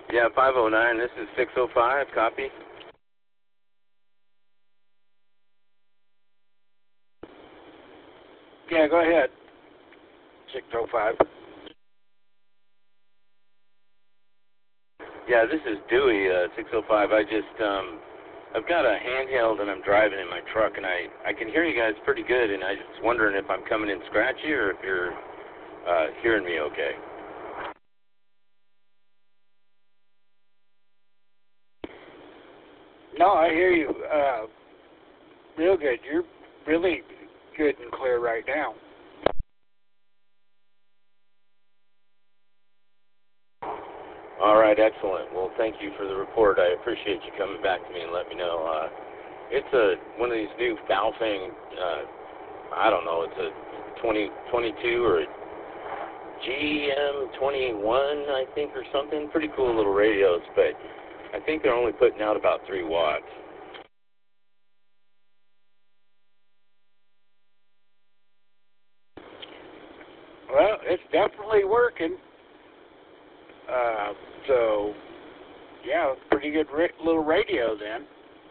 Yeah, 509, this is 605, copy. Yeah, go ahead. 605. Yeah, this is Dewey, 605. I've got a handheld and I'm driving in my truck, and I can hear you guys pretty good, and I was wondering if I'm coming in scratchy or if you're hearing me okay. No, I hear you real good. You're really good and clear right now. All right, excellent. Well, thank you for the report. I appreciate you coming back to me and letting me know. It's one of these new Baofeng, I don't know, it's a 2022 or a GM21, I think, or something. Pretty cool little radios, but I think they're only putting out about 3 watts. Well, it's definitely working. So, yeah, pretty good little radio then.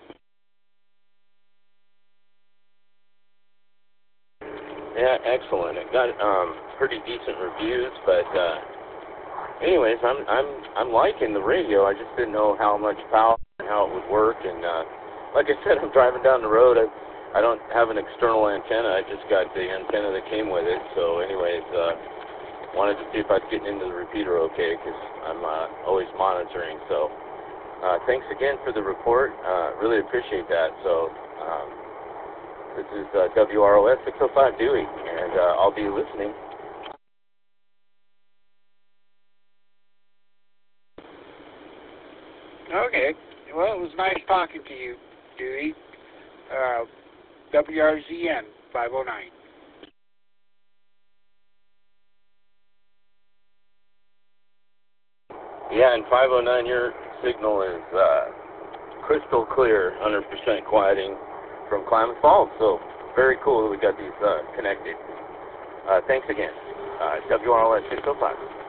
Yeah, excellent. It got pretty decent reviews, but anyways, I'm liking the radio. I just didn't know how much power and how it would work. And like I said, I'm driving down the road. I don't have an external antenna. I just got the antenna that came with it. So, anyways, wanted to see if I was getting into the repeater okay, because I'm always monitoring. So, thanks again for the report. Really appreciate that. So, this is WROS 605 Dewey, and I'll be listening. Okay. Well, it was nice talking to you, Dewey. WRZN 509. Yeah, and 509, your signal is crystal clear, 100% quieting from Klamath Falls. So very cool that we got these connected. Thanks again. WROS 605.